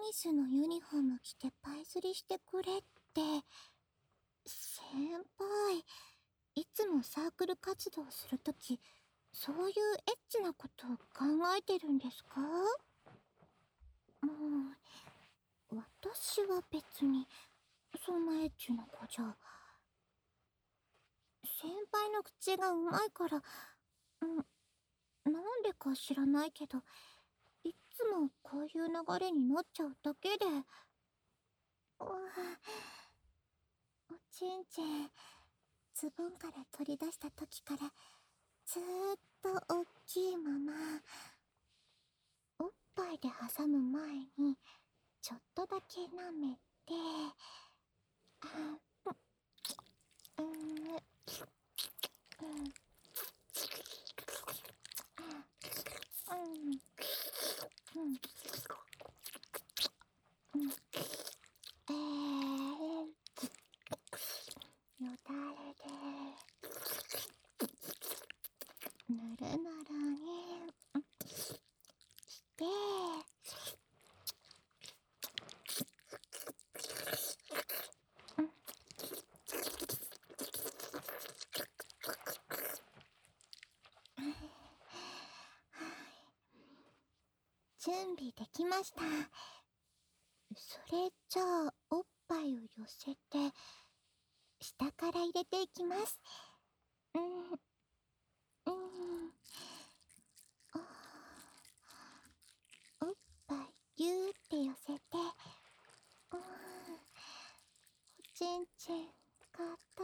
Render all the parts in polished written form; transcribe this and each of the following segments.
ニスのユニフォーム着てパイ釣りしてくれって。先輩、いつもサークル活動するとき、そういうエッチなことを考えてるんですか？私は別に、そんなエッチな子じゃ。先輩の口がうまいから、なんでか知らないけど、いつもこういう流れになっちゃうだけで。おちんちん、ズボンから取り出した時から、ずーっと大きいまま、おっぱいで挟む前に、ちょっとだけ舐めて、よだれで、ぬるぬるにして、準備できました。それじゃあ、おっぱいを寄せて、下から入れていきます。おっぱいぎゅーって寄せて、おちんちんかたい。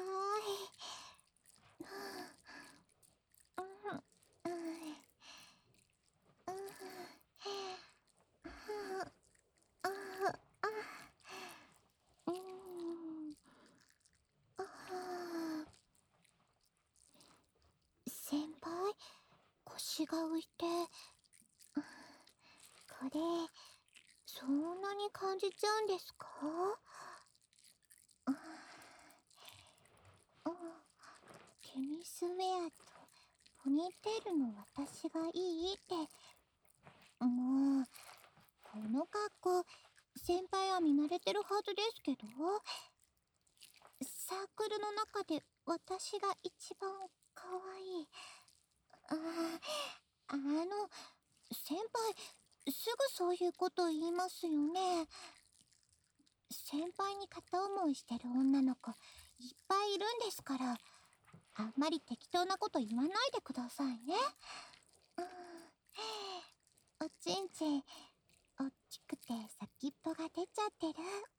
先輩、腰が浮いて、これ、そんなに感じちゃうんですか？テニスウェアとポニーテールの私がいいって。もう、この格好、先輩は見慣れてるはずですけど、サークルの中で私が一番可愛い。先輩、すぐそういうこと言いますよね。先輩に片思いしてる女の子、いっぱいいるんですから、あんまり適当なこと言わないでくださいね。おちんちん、おっきくて先っぽが出ちゃってる。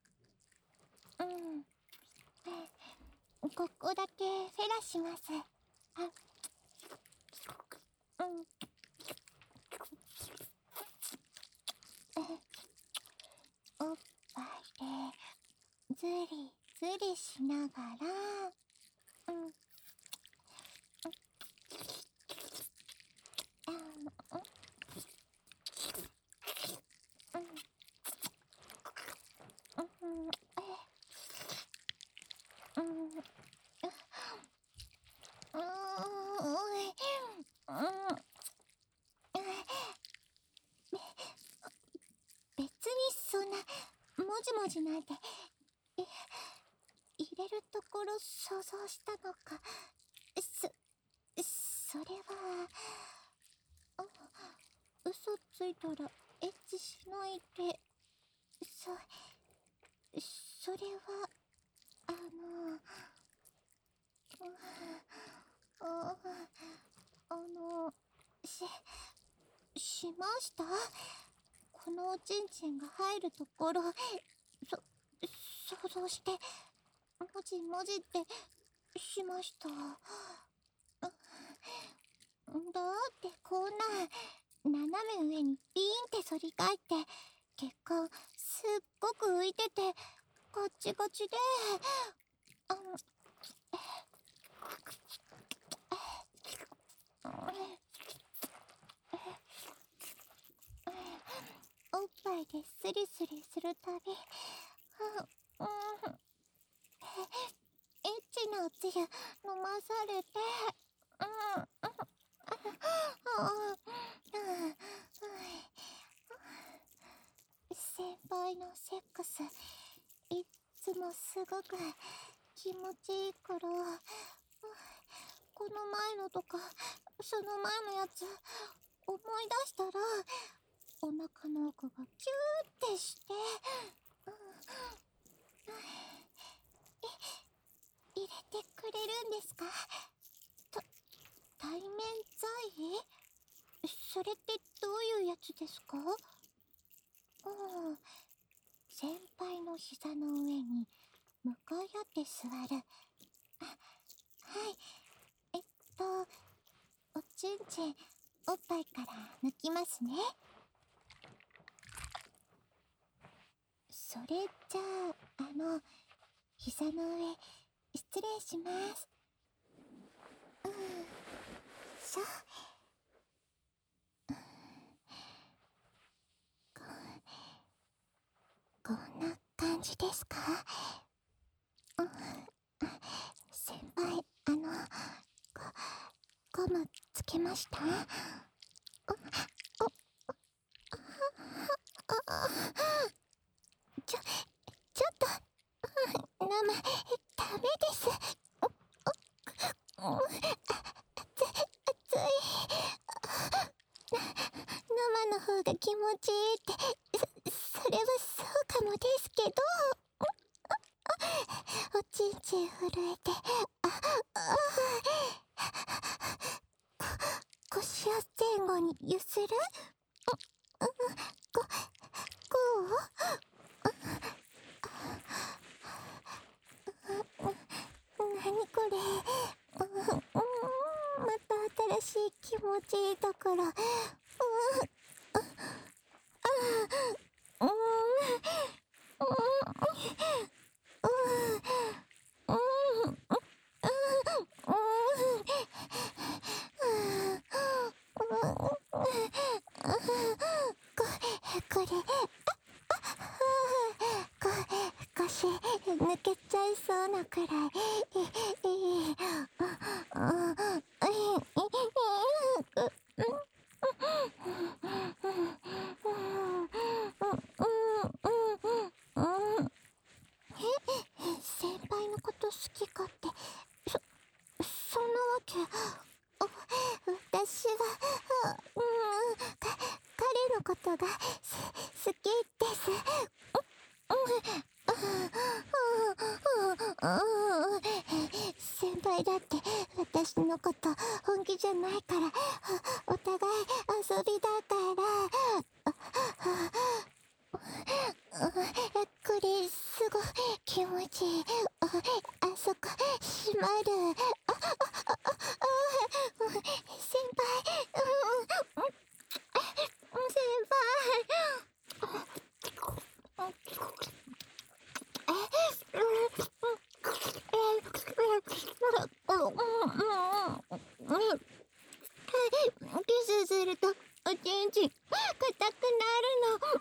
ここだけフェラします。おっぱいでずりずりしながら、別にそんなもじもじなんて入れるところ想像したのか。それは嘘ついたらエッチしないで。それはあのしました。このおちんちんが入るところ、想像して、もじもじってしました。だってこんな、斜め上にビーンって反り返って、血管すっごく浮いてて、ガッチガチで、おっぱいでスリスリするたび、エッチなおつゆ飲まされて、先輩の 。いっつもすごく気持ちいいから、この前のとかその前のやつ思い出したらお腹の奥がキューってして、入れてくれるんですか？対面在？それってどういうやつですか？先輩の膝の上に向かい合って座る。はい。おちんちん、おっぱいから抜きますね。それじゃあ、膝の上、失礼します。しょ。こんな感じですか？先輩、ゴムつけました？ちょっと、ダメです。熱い。生の方が気持ちいいって、それはそうかもですけど、おちんちん震えて、腰を前後に揺する？こう？なにこれ？また新しい気持ちいいところ。これ、腰抜けちゃいそうなくらい。先輩のこと好きかって、そんなわけ。私は、彼のことが好きです。先輩だって私のこと本気じゃないから、お互い遊びだから。これすごい気持ちいい。あそこ閉まる。先輩、先輩。キスするとおちんちん硬くなるの。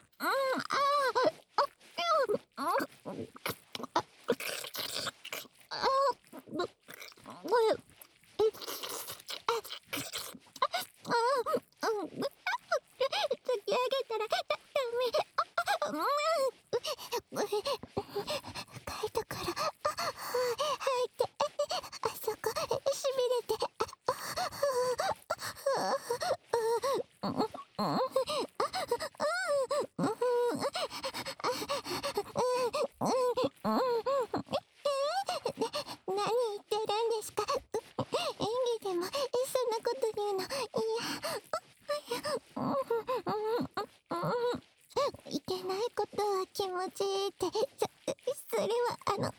これ、突き上げたらダメ。深いところ入って、あそこしびれて。何言ってるんですか？演技でもそんなこと言うの？いけないことは気持ちいいって、それは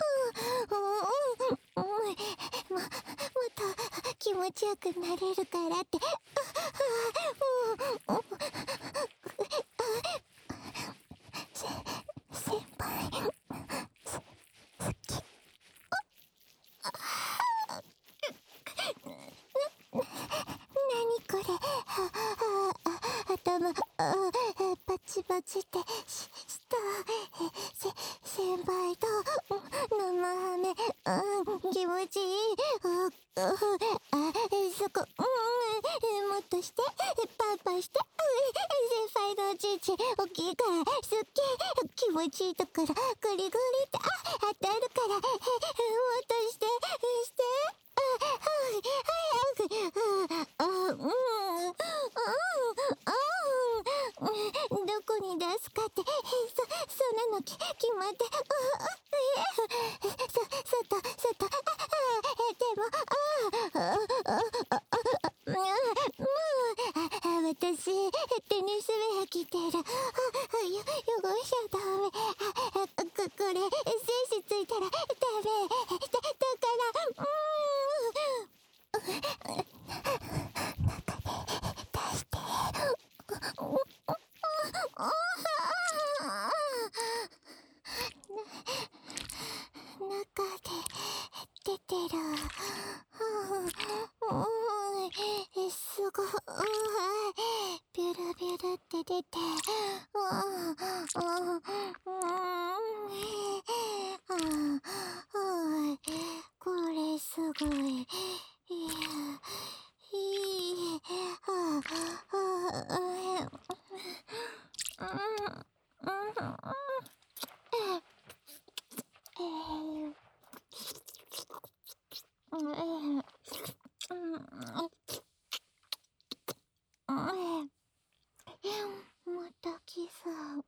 もっと気持ちよくなれるからって。先輩、好き。なにこれ？頭、パチパチってした先輩と生ハメ、気持ちいい。そこ、もっとして、パンパンして、先輩輩のおちんちん大きいからすっげえ気持ちいいところグリグリって当たるからもっとしてどこに出すかってそんなの決まって外でも私テニスウェア着てる汚しちゃダメこれ精子ついたらダメだから出して中で出てるすごいビュルビュルって出てこれすごいいいまたキス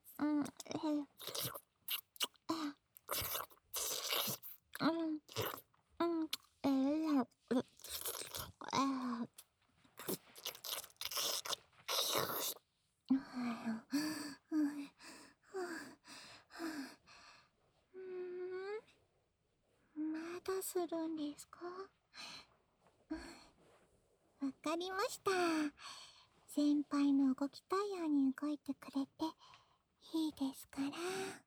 まだするんですか？わかりました。先輩の動きたいように動いてくれていいですから。